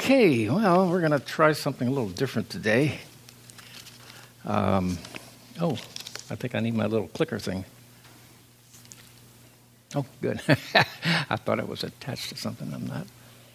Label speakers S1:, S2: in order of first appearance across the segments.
S1: Okay, well, we're going to try something a little different today. I think I need my little clicker thing. Oh, good. I thought it was attached to something. I'm not.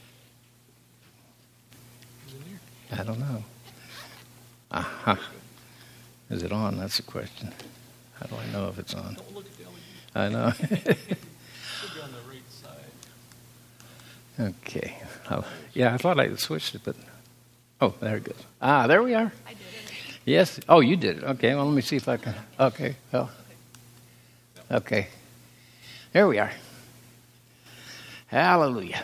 S1: I don't know. Aha. Is it on? That's the question. How do I know if it's on?
S2: Don't look at the LED.
S1: I know.
S2: It should be on the right side.
S1: Okay. I thought I switched it, but... Oh, there it goes. There we are.
S3: I did it.
S1: Yes. Oh, you did it. Okay, well, let me see if I can... Okay, well... Okay. There we are. Hallelujah.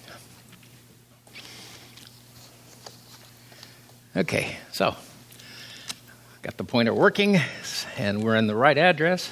S1: Okay, so... Got the pointer working, and we're in the right address.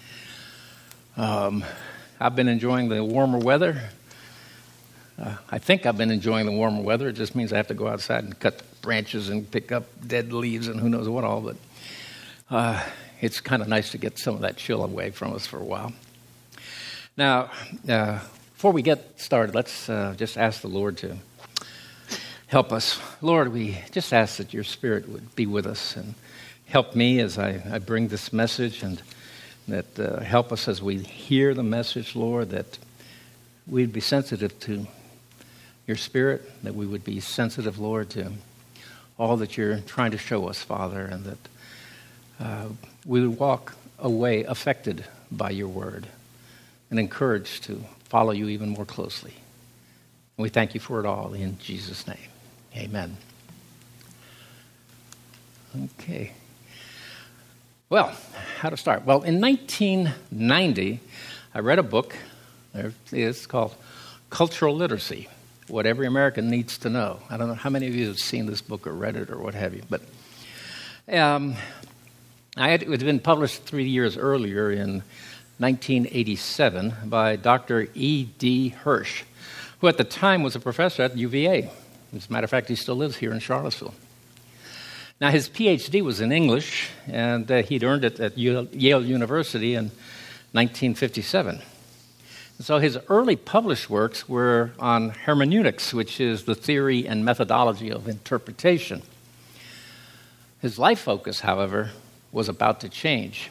S1: I've been enjoying the warmer weather. I think I've been enjoying the warmer weather. It just means I have to go outside and cut branches and pick up dead leaves and who knows what all. But it's kind of nice to get some of that chill away from us for a while. Now, before we get started, let's just ask the Lord to help us. Lord, we just ask that your Spirit would be with us and help me as I bring this message, and that help us as we hear the message, Lord, that we'd be sensitive to your Spirit, that we would be sensitive, Lord, to all that you're trying to show us, Father, and that we would walk away affected by your word and encouraged to follow you even more closely. And we thank you for it all in Jesus' name. Amen. Okay. Well, how to start? Well, in 1990, I read a book. There it is, called Cultural Literacy, What Every American Needs to Know. I don't know how many of you have seen this book or read it or what have you, but it had been published 3 years earlier in 1987 by Dr. E.D. Hirsch, who at the time was a professor at UVA. As a matter of fact, he still lives here in Charlottesville. Now, his PhD was in English, and he'd earned it at Yale University in 1957. So his early published works were on hermeneutics, which is the theory and methodology of interpretation. His life focus, however, was about to change.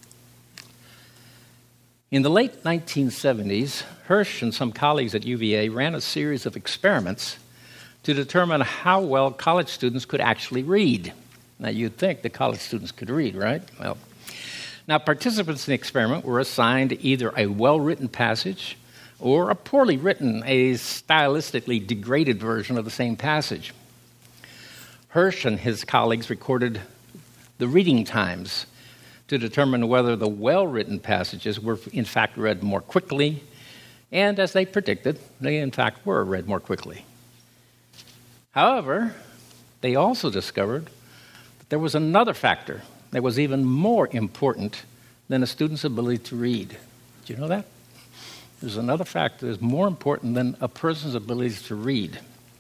S1: In the late 1970s, Hirsch and some colleagues at UVA ran a series of experiments to determine how well college students could actually read. Now, you'd think that college students could read, right? Well, now, participants in the experiment were assigned either a well-written passage or a poorly written, a stylistically degraded version of the same passage. Hirsch and his colleagues recorded the reading times to determine whether the well-written passages were, in fact, read more quickly, and as they predicted, they, in fact, were read more quickly. However, they also discovered that there was another factor that was even more important than a student's ability to read. Do you know that? There's another factor that is more important than a person's ability to read.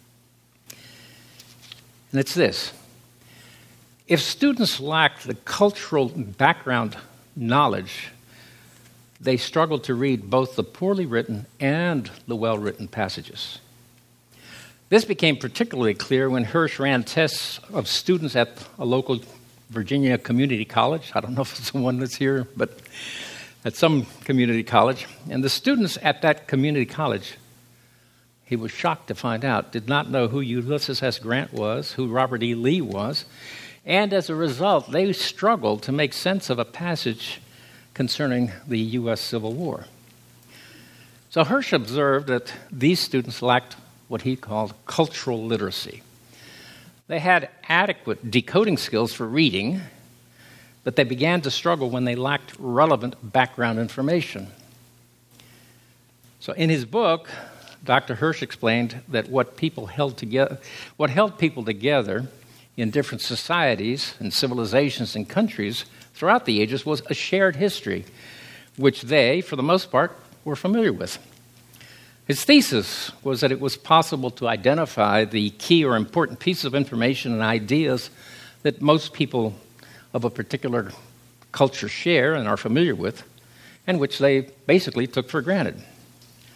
S1: And it's this. If students lack the cultural background knowledge, they struggle to read both the poorly written and the well-written passages. This became particularly clear when Hirsch ran tests of students at a local Virginia community college. I don't know if it's the one that's here, but at some community college. And the students at that community college, he was shocked to find out, did not know who Ulysses S. Grant was, who Robert E. Lee was, and as a result, they struggled to make sense of a passage concerning the U.S. Civil War. So Hirsch observed that these students lacked what he called cultural literacy. They had adequate decoding skills for reading, but they began to struggle when they lacked relevant background information. So in his book, Dr. Hirsch explained that what held people together in different societies and civilizations and countries throughout the ages was a shared history, which they, for the most part, were familiar with. His thesis was that it was possible to identify the key or important pieces of information and ideas that most people of a particular culture share and are familiar with, and which they basically took for granted.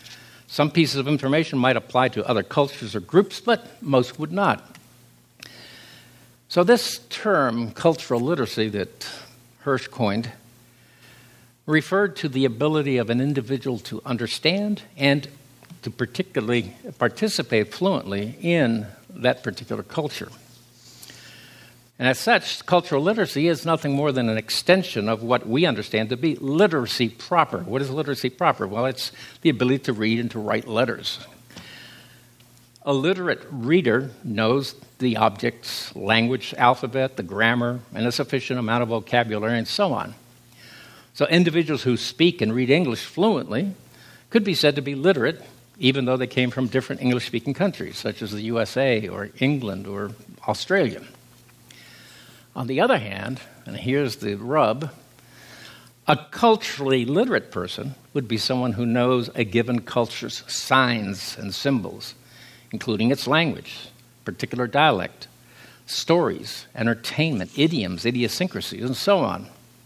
S1: Some pieces of information might apply to other cultures or groups, but most would not. So this term, cultural literacy, that Hirsch coined, referred to the ability of an individual to understand and to particularly participate fluently in that particular culture. And as such, cultural literacy is nothing more than an extension of what we understand to be literacy proper. What is literacy proper? Well, it's the ability to read and to write letters. A literate reader knows the object's language, alphabet, the grammar, and a sufficient amount of vocabulary, and so on. So individuals who speak and read English fluently could be said to be literate, even though they came from different English-speaking countries, such as the USA or England or Australia. On the other hand, and here's the rub, a culturally literate person would be someone who knows a given culture's signs and symbols, including its language, particular dialect, stories, entertainment, idioms, idiosyncrasies, and so on.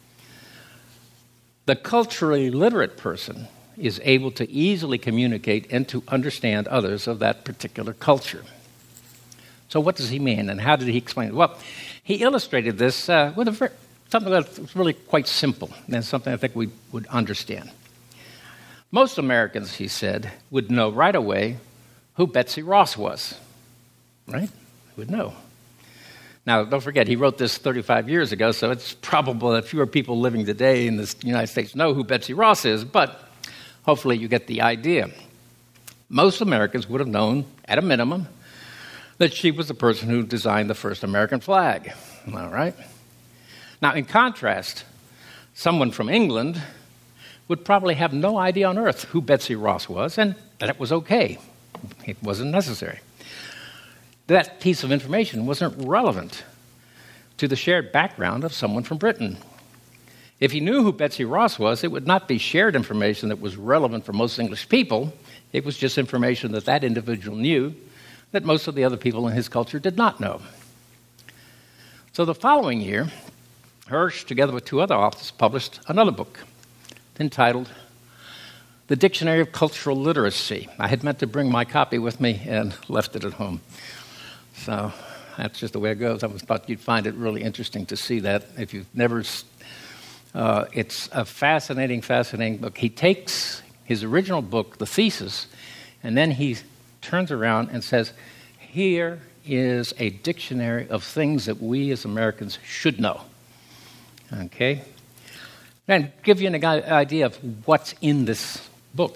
S1: The culturally literate person is able to easily communicate and to understand others of that particular culture. So what does he mean, and how did he explain it? Well, he illustrated this with something that's really quite simple, and something I think we would understand. Most Americans, he said, would know right away who Betsy Ross was, right? Would know. Now, don't forget, he wrote this 35 years ago, so it's probable that fewer people living today in the United States know who Betsy Ross is, but hopefully you get the idea. Most Americans would have known, at a minimum, that she was the person who designed the first American flag. All right? Now, in contrast, someone from England would probably have no idea on earth who Betsy Ross was, and that it was okay. It wasn't necessary. That piece of information wasn't relevant to the shared background of someone from Britain. If he knew who Betsy Ross was, it would not be shared information that was relevant for most English people. It was just information that that individual knew that most of the other people in his culture did not know. So the following year, Hirsch, together with two other authors, published another book entitled The Dictionary of Cultural Literacy. I had meant to bring my copy with me and left it at home. So that's just the way it goes. I thought you'd find it really interesting to see that. If you've never, it's a fascinating book. He takes his original book, the thesis, and then he turns around and says, here is a dictionary of things that we as Americans should know. Okay? And give you an idea of what's in this book.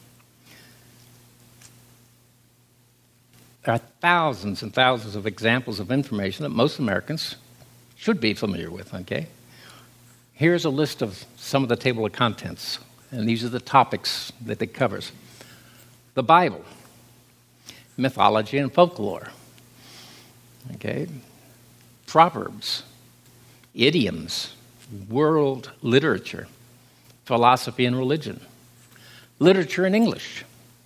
S1: There are thousands and thousands of examples of information that most Americans should be familiar with, okay? Here's a list of some of the table of contents, and these are the topics that it covers. The Bible, mythology and folklore, okay? Proverbs, idioms, world literature, philosophy and religion, literature in English,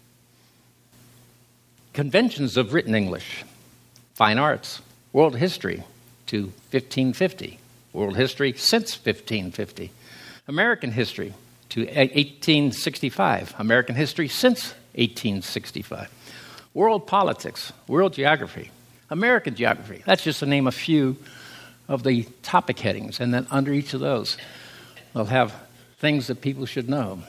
S1: conventions of written English, fine arts, world history to 1550, world history since 1550, American history to 1865, American history since 1865, world politics, world geography, American geography. That's just to name a few of the topic headings. And then under each of those, they'll have things that people should know.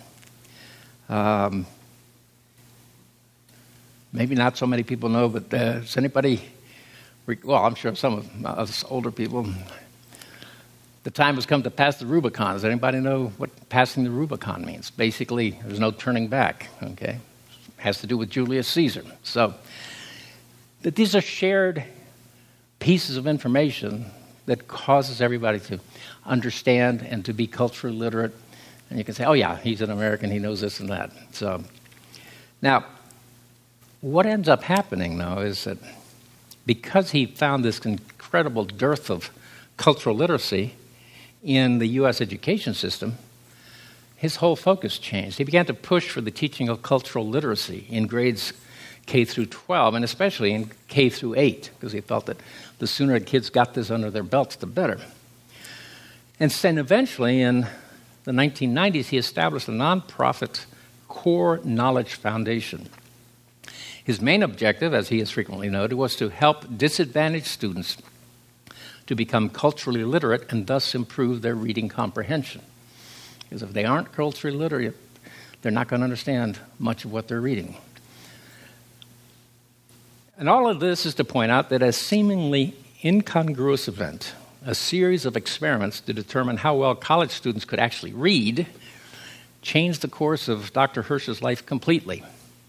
S1: Maybe not so many people know, but does anybody, well, I'm sure some of us older people, the time has come to pass the Rubicon. Does anybody know what passing the Rubicon means? Basically, there's no turning back, okay? It has to do with Julius Caesar. So, that these are shared pieces of information that causes everybody to understand and to be culturally literate. And you can say, oh yeah, he's an American, he knows this and that. So, now, what ends up happening, though, is that because he found this incredible dearth of cultural literacy in the U.S. education system, his whole focus changed. He began to push for the teaching of cultural literacy in grades K through 12, and especially in K through 8, because he felt that the sooner kids got this under their belts, the better. And then eventually, in the 1990s, he established a nonprofit core knowledge foundation. His main objective, as he is frequently noted, was to help disadvantaged students to become culturally literate and thus improve their reading comprehension. Because if they aren't culturally literate, they're not going to understand much of what they're reading. And all of this is to point out that a seemingly incongruous event, a series of experiments to determine how well college students could actually read, changed the course of Dr. Hirsch's life completely.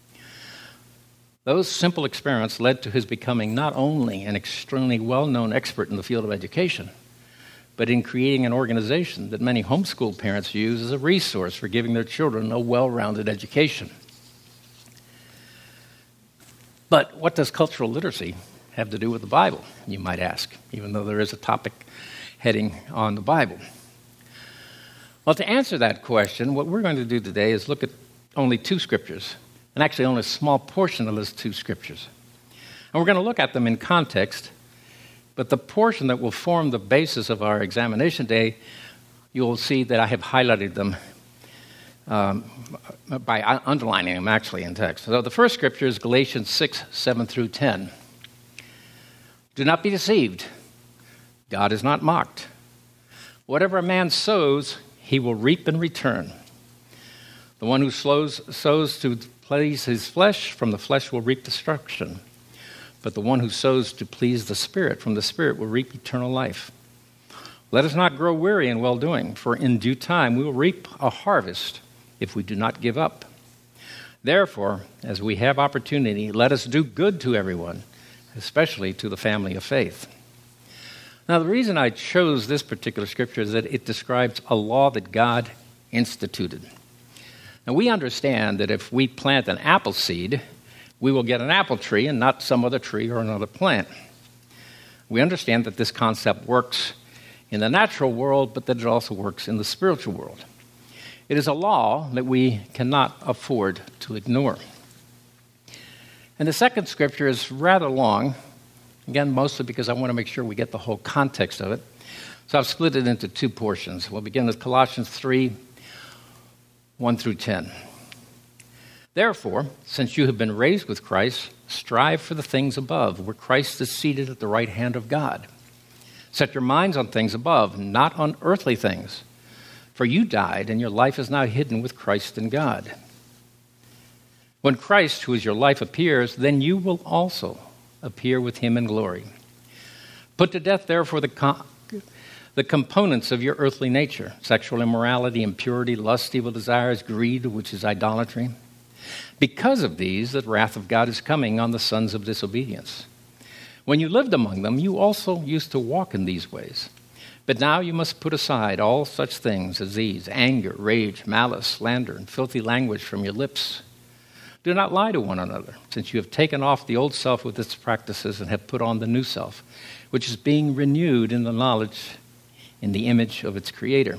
S1: Those simple experiments led to his becoming not only an extremely well-known expert in the field of education, but in creating an organization that many homeschool parents use as a resource for giving their children a well-rounded education. But what does cultural literacy have to do with the Bible, you might ask, even though there is a topic heading on the Bible? Well, to answer that question, what we're going to do today is look at only two scriptures, and actually only a small portion of those two scriptures. And we're going to look at them in context, but the portion that will form the basis of our examination day, you'll see that I have highlighted them by underlining them actually in text. So the first scripture is Galatians 6, 7 through 10. Do not be deceived. God is not mocked. Whatever a man sows, he will reap in return. The one who sows to please his flesh, from the flesh will reap destruction. But the one who sows to please the Spirit, from the Spirit will reap eternal life. Let us not grow weary in well-doing, for in due time we will reap a harvest if we do not give up. Therefore, as we have opportunity, let us do good to everyone, especially to the family of faith. Now, the reason I chose this particular scripture is that it describes a law that God instituted. And we understand that if we plant an apple seed, we will get an apple tree and not some other tree or another plant. We understand that this concept works in the natural world, but that it also works in the spiritual world. It is a law that we cannot afford to ignore. And the second scripture is rather long, again, mostly because I want to make sure we get the whole context of it. So I've split it into two portions. We'll begin with Colossians 3, 1 through 10. Therefore, since you have been raised with Christ, strive for the things above, where Christ is seated at the right hand of God. Set your minds on things above, not on earthly things. For you died, and your life is now hidden with Christ in God. When Christ, who is your life, appears, then you will also appear with him in glory. Put to death, therefore, the components of your earthly nature: sexual immorality, impurity, lust, evil desires, greed, which is idolatry. Because of these, the wrath of God is coming on the sons of disobedience. When you lived among them, you also used to walk in these ways. But now you must put aside all such things as these: anger, rage, malice, slander, and filthy language from your lips. Do not lie to one another, since you have taken off the old self with its practices and have put on the new self, which is being renewed in the knowledge in the image of its creator.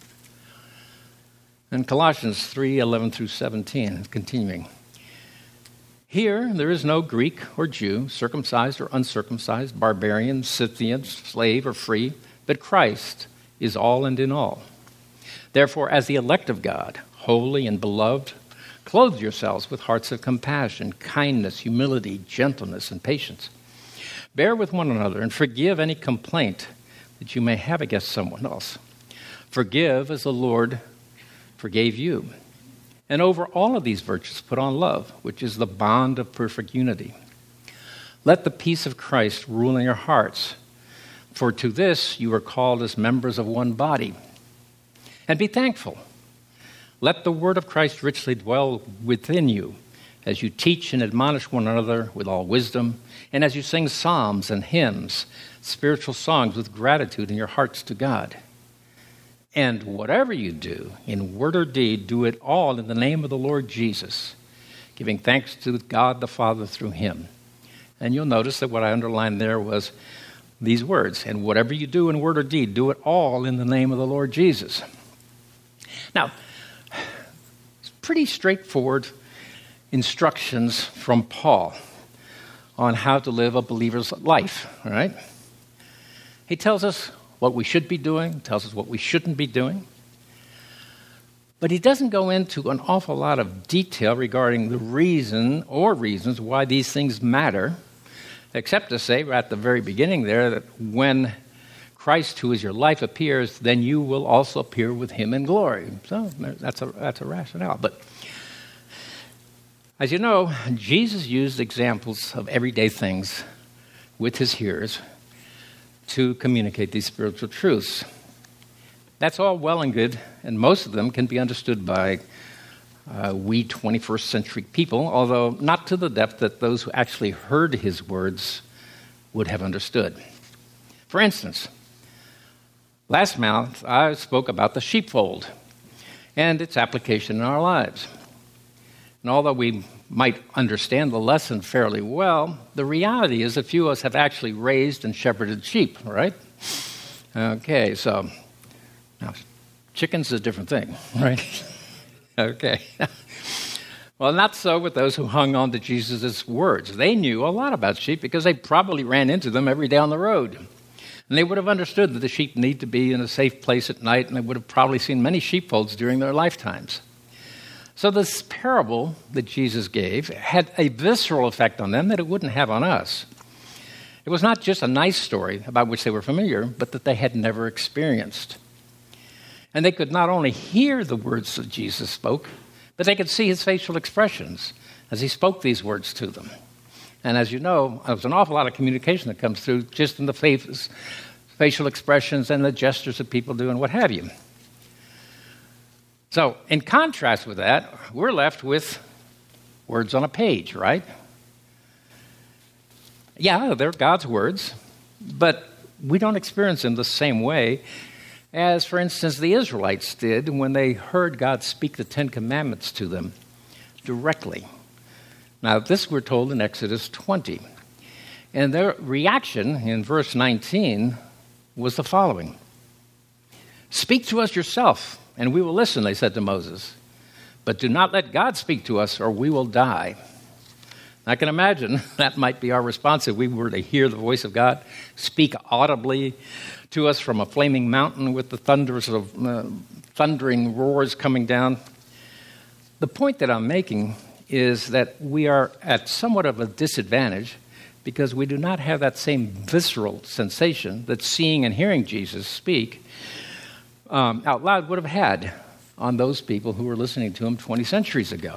S1: And Colossians 3, 11 through 17, continuing. Here there is no Greek or Jew, circumcised or uncircumcised, barbarian, Scythian, slave or free, but Christ is all and in all. Therefore, as the elect of God, holy and beloved, clothe yourselves with hearts of compassion, kindness, humility, gentleness, and patience. Bear with one another and forgive any complaint that you may have against someone else. Forgive as the Lord forgave you. And over all of these virtues put on love, which is the bond of perfect unity. Let the peace of Christ rule in your hearts, for to this you are called as members of one body. And be thankful. Let the word of Christ richly dwell within you as you teach and admonish one another with all wisdom, and as you sing psalms and hymns, spiritual songs with gratitude in your hearts to God. And whatever you do, in word or deed, do it all in the name of the Lord Jesus, giving thanks to God the Father through him. And you'll notice that what I underlined there was these words: and whatever you do in word or deed, do it all in the name of the Lord Jesus. Now, it's pretty straightforward instructions from Paul on how to live a believer's life, all right? He tells us what we should be doing, tells us what we shouldn't be doing. But he doesn't go into an awful lot of detail regarding the reason or reasons why these things matter, except to say right at the very beginning there that when Christ, who is your life, appears, then you will also appear with him in glory. So that's a rationale. But as you know, Jesus used examples of everyday things with his hearers to communicate these spiritual truths. That's all well and good, and most of them can be understood by we 21st century people, although not to the depth that those who actually heard his words would have understood. For instance, last month I spoke about the sheepfold and its application in our lives. And although we might understand the lesson fairly well, the reality is that few of us have actually raised and shepherded sheep, right? Okay, so now chickens is a different thing, right? Okay. Well, not so with those who hung on to Jesus' words. They knew a lot about sheep because they probably ran into them every day on the road. And they would have understood that the sheep need to be in a safe place at night, and they would have probably seen many sheepfolds during their lifetimes. So this parable that Jesus gave had a visceral effect on them that it wouldn't have on us. It was not just a nice story about which they were familiar, but that they had never experienced. And they could not only hear the words that Jesus spoke, but they could see his facial expressions as he spoke these words to them. And as you know, there's an awful lot of communication that comes through just in the facial expressions and the gestures that people do and what have you. So, in contrast with that, we're left with words on a page, right? Yeah, they're God's words, but we don't experience them the same way as, for instance, the Israelites did when they heard God speak the Ten Commandments to them directly. Now, this we're told in Exodus 20. And their reaction in verse 19 was the following. "Speak to us yourself, and we will listen," they said to Moses. "But do not let God speak to us, or we will die." I can imagine that might be our response if we were to hear the voice of God speak audibly to us from a flaming mountain with the thundering roars coming down. The point that I'm making is that we are at somewhat of a disadvantage because we do not have that same visceral sensation that seeing and hearing Jesus speak out loud would have had on those people who were listening to him 20 centuries ago.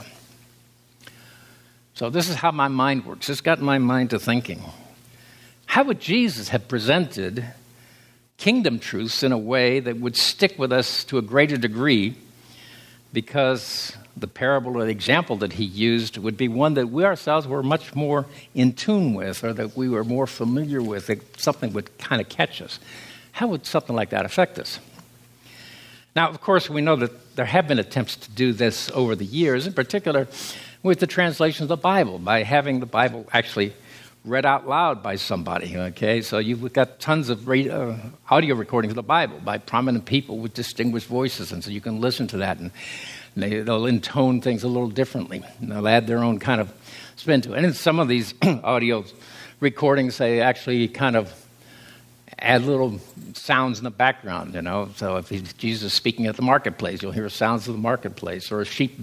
S1: So this is how my mind works. It's got my mind to thinking. How would Jesus have presented kingdom truths in a way that would stick with us to a greater degree, because the parable or the example that he used would be one that we ourselves were much more in tune with, or that we were more familiar with, that something would kind of catch us? How would something like that affect us? Now, of course, we know that there have been attempts to do this over the years, in particular with the translation of the Bible, by having the Bible actually read out loud by somebody, okay? So you've got tons of audio recordings of the Bible by prominent people with distinguished voices, and so you can listen to that, and they'll intone things a little differently. And they'll add their own kind of spin to it. And in some of these audio recordings, they actually kind of add little sounds in the background, you know. So if Jesus is speaking at the marketplace, you'll hear sounds of the marketplace, or a sheep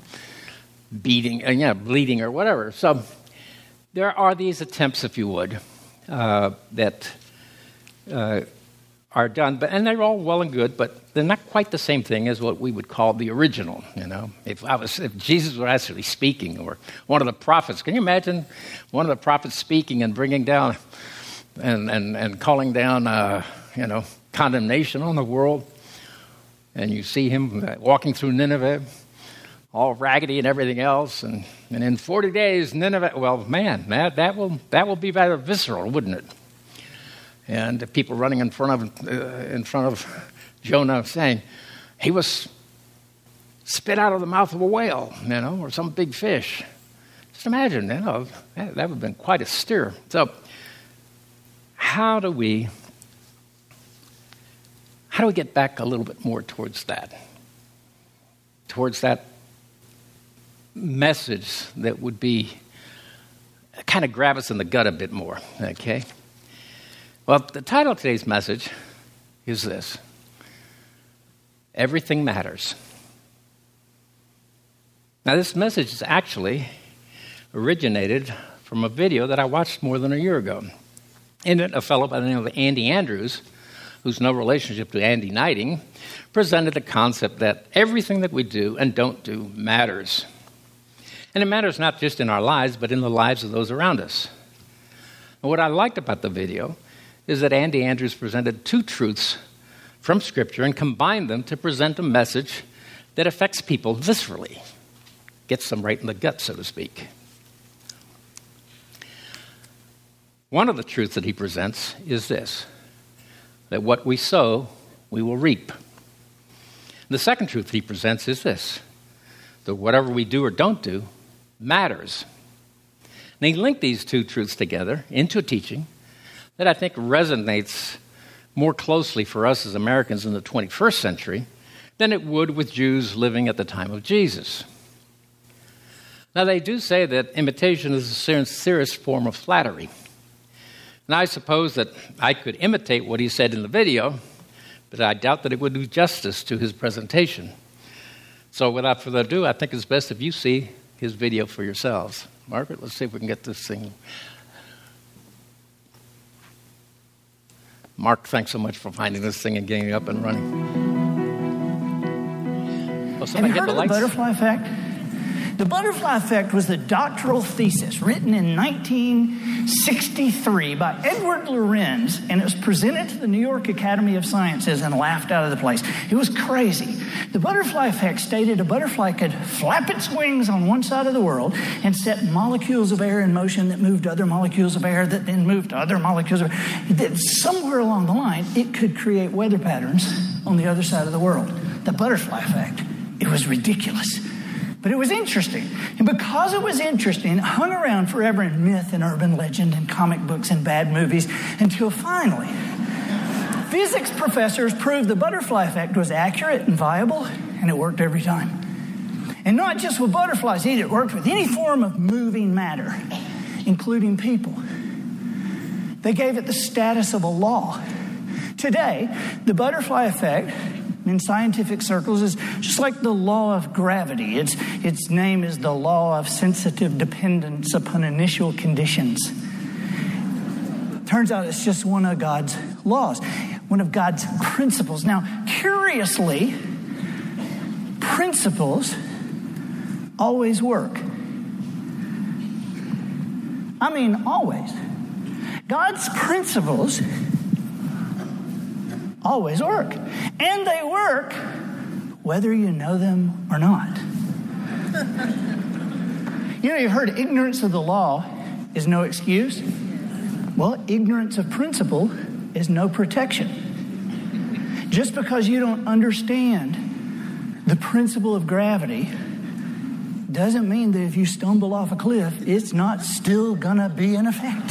S1: bleating or whatever. So there are these attempts, if you would, that are done, and they're all well and good, but they're not quite the same thing as what we would call the original. You know, if Jesus were actually speaking, or one of the prophets, can you imagine one of the prophets speaking and bringing down and calling down, condemnation on the world, and you see him walking through Nineveh, all raggedy and everything else, and in 40 days, Nineveh. Well, man, that will be rather visceral, wouldn't it? And the people running in front of Jonah, saying he was spit out of the mouth of a whale, or some big fish. Just imagine, that would have been quite a stir. So, how do we get back a little bit more towards that message that would be kind of grab us in the gut a bit more? Okay. Well, the title of today's message is this: Everything Matters. Now, this message is actually originated from a video that I watched more than a year ago. In it, a fellow by the name of Andy Andrews, who's no relationship to Andy Knighting, presented the concept that everything that we do and don't do matters. And it matters not just in our lives, but in the lives of those around us. And what I liked about the video is that Andy Andrews presented two truths from Scripture and combined them to present a message that affects people viscerally, gets them right in the gut, so to speak. One of the truths that he presents is this, that what we sow, we will reap. The second truth that he presents is this, that whatever we do or don't do matters. And he linked these two truths together into a teaching that I think resonates more closely for us as Americans in the 21st century than it would with Jews living at the time of Jesus. Now, they do say that imitation is the sincerest form of flattery. And I suppose that I could imitate what he said in the video, but I doubt that it would do justice to his presentation. So without further ado, I think it's best if you see his video for yourselves. Margaret, let's see if we can get this thing. Mark, thanks so much for finding this thing and getting it up and running.
S3: Have you heard of the butterfly effect? The butterfly effect was the doctoral thesis written in 1963 by Edward Lorenz, and it was presented to the New York Academy of Sciences and laughed out of the place. It was crazy. The butterfly effect stated a butterfly could flap its wings on one side of the world and set molecules of air in motion that moved other molecules of air that then moved other molecules of air. That somewhere along the line, it could create weather patterns on the other side of the world. The butterfly effect. It was ridiculous. But it was interesting. And because it was interesting, it hung around forever in myth and urban legend and comic books and bad movies until finally, physics professors proved the butterfly effect was accurate and viable, and it worked every time. And not just with butterflies either. It worked with any form of moving matter, including people. They gave it the status of a law. Today, the butterfly effect in scientific circles is just like the law of gravity. Its name is the law of sensitive dependence upon initial conditions. Turns out it's just one of God's laws, one of God's principles. Now, curiously, principles always work. I mean, always. God's principles always work. And they work whether you know them or not. You know, you've heard ignorance of the law is no excuse. Well, ignorance of principle is no protection. Just because you don't understand the principle of gravity doesn't mean that if you stumble off a cliff, it's not still gonna be in effect.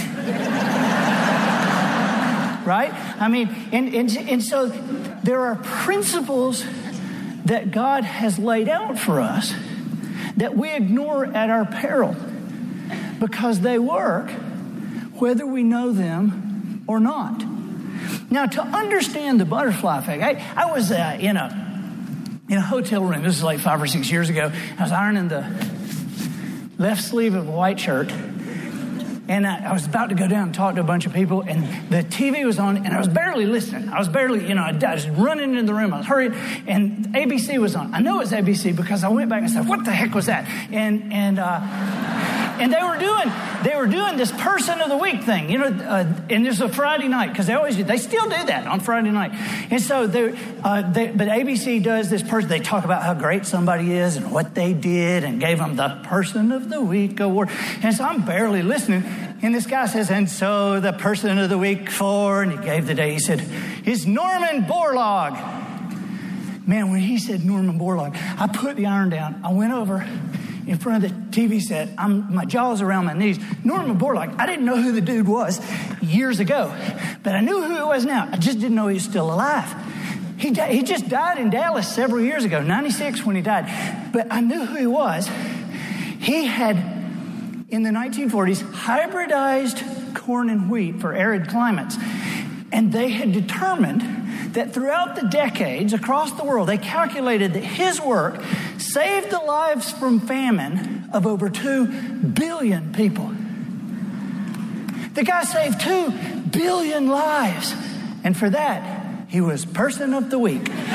S3: Right? I mean, and so there are principles that God has laid out for us that we ignore at our peril because they work whether we know them or not. Now, to understand the butterfly effect, I was in a hotel room. This is like 5 or 6 years ago. I was ironing the left sleeve of a white shirt. And I was about to go down and talk to a bunch of people, and the TV was on, and I was barely listening. I was barely, I was running in the room. I was hurrying, and ABC was on. I know it was ABC because I went back and said, "What the heck was that?" And they were doing this Person of the Week thing, and it was a Friday night because they still do that on Friday night. And so but ABC does this person. They talk about how great somebody is and what they did, and gave them the Person of the Week award. And so I'm barely listening, and this guy says, "And so the Person of the Week and he gave the day. He said, "Is Norman Borlaug." Man, when he said Norman Borlaug, I put the iron down. I went over in front of the TV set. My jaw's around my knees. Norman Borlaug, I didn't know who the dude was years ago, but I knew who he was now. I just didn't know he was still alive. He just died in Dallas several years ago, 96 when he died. But I knew who he was. He had, in the 1940s, hybridized corn and wheat for arid climates. And they had determined that throughout the decades across the world, they calculated that his work saved the lives from famine of over 2 billion people. The guy saved 2 billion lives. And for that, he was Person of the Week. And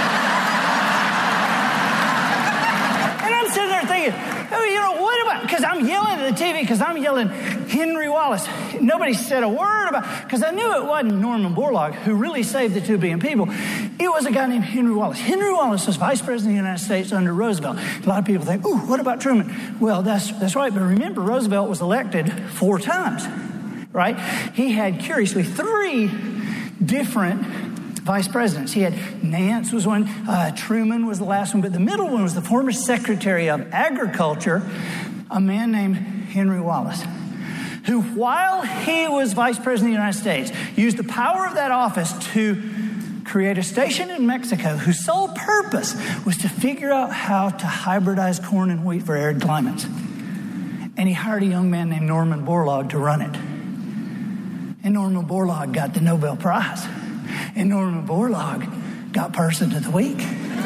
S3: I'm sitting there thinking, oh, what about, because I'm yelling at the TV, because I'm yelling Henry Wallace. Nobody said a word about, because I knew it wasn't Norman Borlaug who really saved the 2 billion people. It was a guy named Henry Wallace. Henry Wallace was Vice President of the United States under Roosevelt. A lot of people think, ooh, what about Truman? Well, that's right, but remember, Roosevelt was elected 4 times, right? He had, curiously, 3 different vice presidents. He had Nance was one, Truman was the last one, but the middle one was the former Secretary of Agriculture, a man named Henry Wallace, who, while he was Vice President of the United States, used the power of that office to create a station in Mexico whose sole purpose was to figure out how to hybridize corn and wheat for arid climates. And he hired a young man named Norman Borlaug to run it. And Norman Borlaug got the Nobel Prize. And Norman Borlaug got Person of the Week.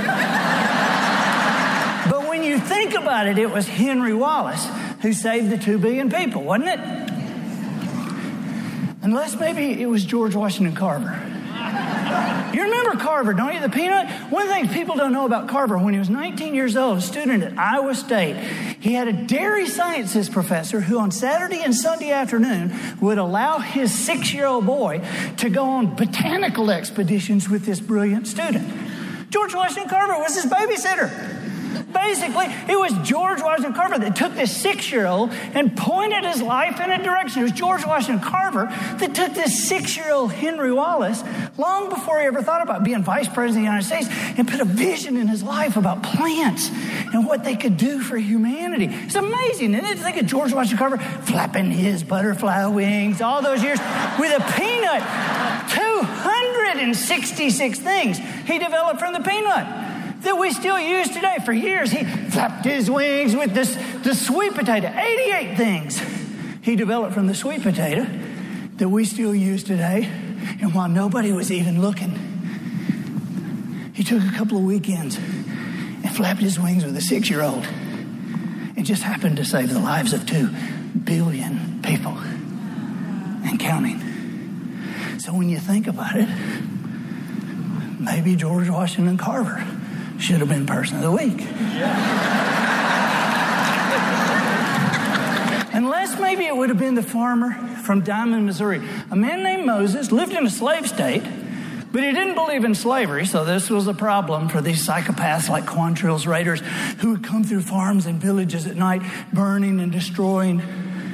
S3: But when you think about it, it was Henry Wallace who saved the 2 billion people, wasn't it? Unless maybe it was George Washington Carver. You remember Carver, don't you? The peanut? One of the things people don't know about Carver, when he was 19 years old, a student at Iowa State, he had a dairy sciences professor who on Saturday and Sunday afternoon would allow his 6-year-old boy to go on botanical expeditions with this brilliant student. George Washington Carver was his babysitter. Basically, it was George Washington Carver that took this 6-year-old and pointed his life in a direction. It was George Washington Carver that took this 6-year-old Henry Wallace, long before he ever thought about being Vice President of the United States, and put a vision in his life about plants and what they could do for humanity. It's amazing, isn't it, to think of George Washington Carver flapping his butterfly wings all those years with a peanut. 266 things he developed from the peanut that we still use today. For years, he flapped his wings with the sweet potato. 88 things he developed from the sweet potato that we still use today. And while nobody was even looking, he took a couple of weekends and flapped his wings with a 6-year-old. It just happened to save the lives of 2 billion people and counting. So when you think about it, maybe George Washington Carver should have been Person of the Week. Unless maybe it would have been the farmer from Diamond, Missouri. A man named Moses lived in a slave state, but he didn't believe in slavery, so this was a problem for these psychopaths like Quantrill's raiders who would come through farms and villages at night, burning and destroying.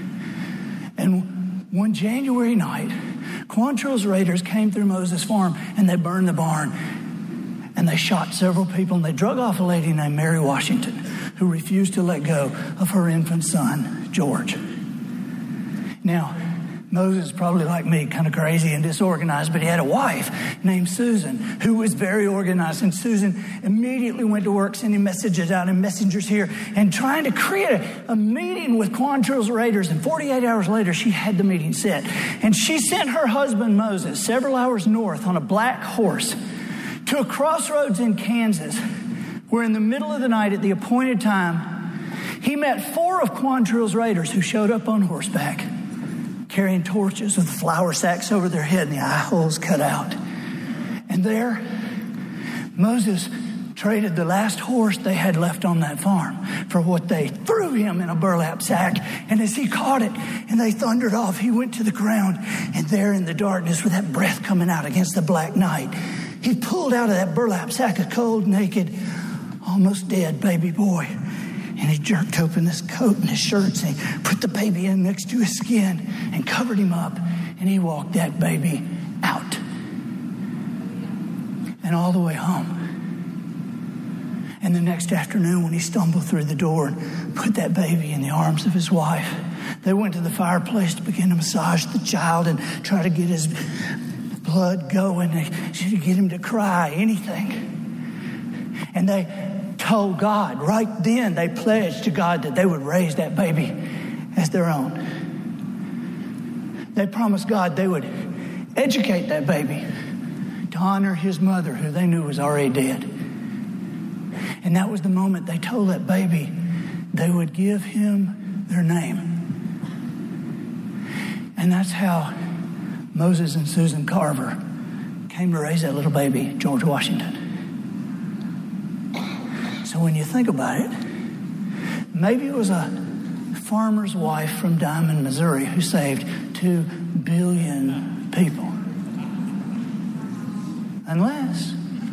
S3: And one January night, Quantrill's raiders came through Moses' farm and they burned the barn. And they shot several people, and they drug off a lady named Mary Washington, who refused to let go of her infant son, George. Now, Moses, probably like me, kind of crazy and disorganized, but he had a wife named Susan, who was very organized. And Susan immediately went to work sending messages out and messengers here and trying to create a meeting with Quantrill's raiders. And 48 hours later, she had the meeting set. And she sent her husband, Moses, several hours north on a black horse to a crossroads in Kansas, where in the middle of the night at the appointed time, he met 4 of Quantrill's raiders who showed up on horseback, carrying torches with flour sacks over their head and the eye holes cut out. And there, Moses traded the last horse they had left on that farm for what they threw him in a burlap sack. And as he caught it and they thundered off, he went to the ground. And there in the darkness, with that breath coming out against the black night, he pulled out of that burlap sack a cold, naked, almost dead baby boy. And he jerked open his coat and his shirts and he put the baby in next to his skin and covered him up. And he walked that baby out. And all the way home. And the next afternoon, when he stumbled through the door and put that baby in the arms of his wife, they went to the fireplace to begin to massage the child and try to get his blood going. They should get him to cry, anything. And they told God, right then, they pledged to God that they would raise that baby as their own. They promised God they would educate that baby to to honor his mother, who they knew was already dead. And that was the moment they told that baby they would give him their name. And that's how Moses and Susan Carver came to raise that little baby, George Washington. So when you think about it, maybe it was a farmer's wife from Diamond, Missouri, who saved 2 billion people. Unless...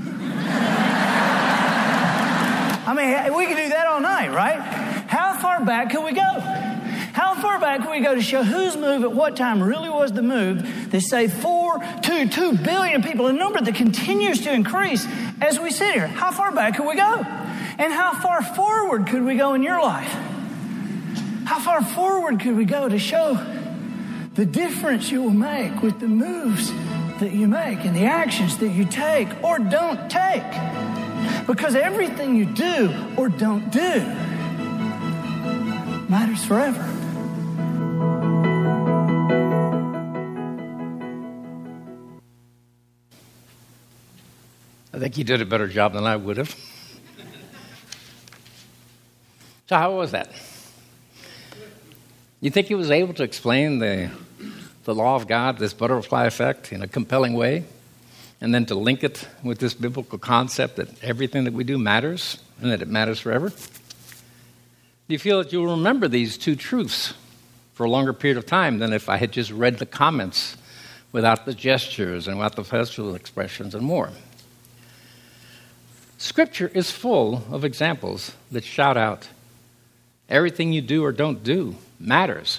S3: I mean, we could do that all night, right? How far back could we go? How far back could we go to show whose move at what time really was the move that saved 2 billion people, a number that continues to increase as we sit here? How far back could we go? And how far forward could we go in your life? How far forward could we go to show the difference you will make with the moves that you make and the actions that you take or don't take? Because everything you do or don't do matters forever.
S1: I think you did a better job than I would have. So how was that? You think he was able to explain the law of God, this butterfly effect, in a compelling way? And then to link it with this biblical concept that everything that we do matters and that it matters forever? Do you feel that you'll remember these two truths for a longer period of time than if I had just read the comments without the gestures and without the facial expressions and more? Scripture is full of examples that shout out, everything you do or don't do matters.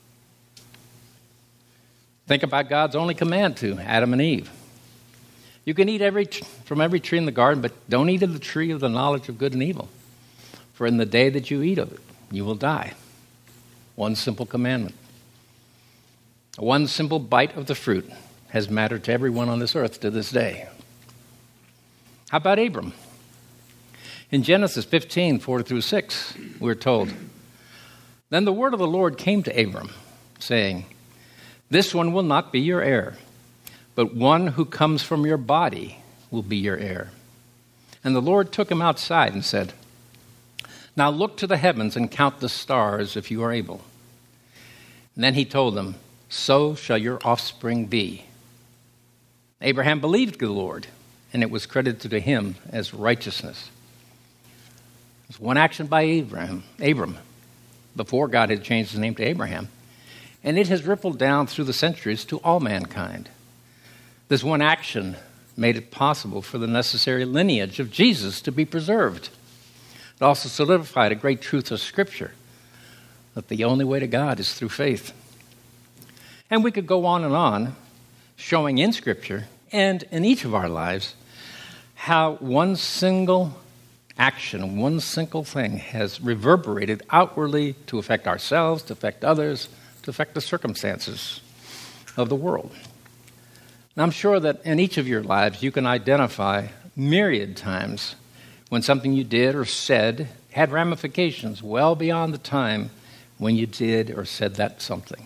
S1: Think about God's only command to Adam and Eve. You can eat from every tree in the garden, but don't eat of the tree of the knowledge of good and evil. For in the day that you eat of it, you will die. One simple commandment. One simple bite of the fruit has mattered to everyone on this earth to this day. How about Abram? In Genesis 15, 4-6, we're told, Then the word of the Lord came to Abram, saying, This one will not be your heir, but one who comes from your body will be your heir. And the Lord took him outside and said, Now look to the heavens and count the stars if you are able. And then he told them, So shall your offspring be. Abraham believed the Lord, and it was credited to him as righteousness. It was one action by Abram, before God had changed his name to Abraham, and it has rippled down through the centuries to all mankind. This one action made it possible for the necessary lineage of Jesus to be preserved. It also solidified a great truth of Scripture, that the only way to God is through faith. And we could go on, showing in Scripture and in each of our lives how one single action, one single thing has reverberated outwardly to affect ourselves, to affect others, to affect the circumstances of the world. And I'm sure that in each of your lives you can identify myriad times when something you did or said had ramifications well beyond the time when you did or said that something.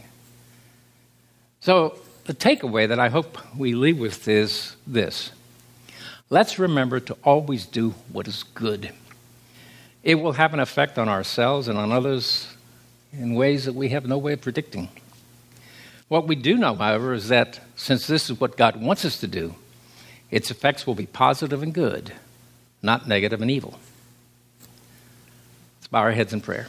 S1: So the takeaway that I hope we leave with is this. Let's remember to always do what is good. It will have an effect on ourselves and on others in ways that we have no way of predicting. What we do know, however, is that since this is what God wants us to do, its effects will be positive and good, not negative and evil. Let's bow our heads in prayer.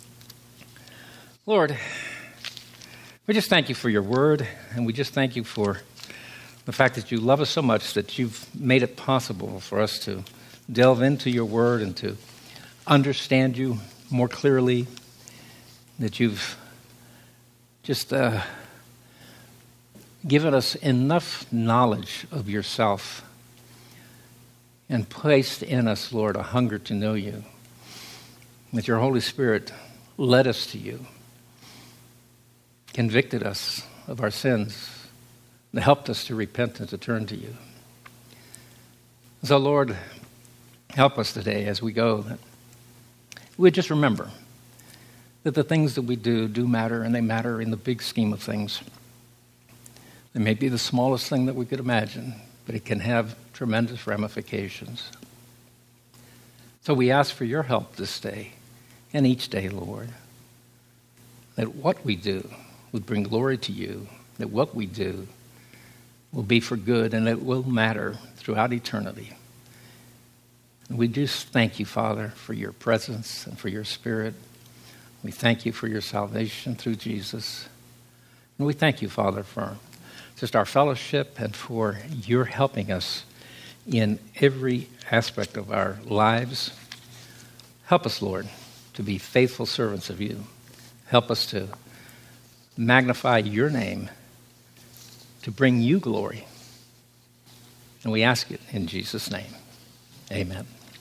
S1: Lord, we just thank you for your word, and we just thank you for the fact that you love us so much that you've made it possible for us to delve into your word and to understand you more clearly, that you've just given us enough knowledge of yourself and placed in us, Lord, a hunger to know you, that your Holy Spirit led us to you, convicted us of our sins, and helped us to repent and to turn to you. So, Lord, help us today as we go, that we just remember that the things that we do matter, and they matter in the big scheme of things. They may be the smallest thing that we could imagine, but it can have tremendous ramifications. So we ask for your help this day and each day, Lord, that what we do would bring glory to you, that what we do will be for good and it will matter throughout eternity. And we just thank you, Father, for your presence and for your Spirit. We thank you for your salvation through Jesus. And we thank you, Father, for just our fellowship and for your helping us in every aspect of our lives. Help us, Lord, to be faithful servants of you. Help us to magnify your name, to bring you glory. And we ask it in Jesus' name. Amen.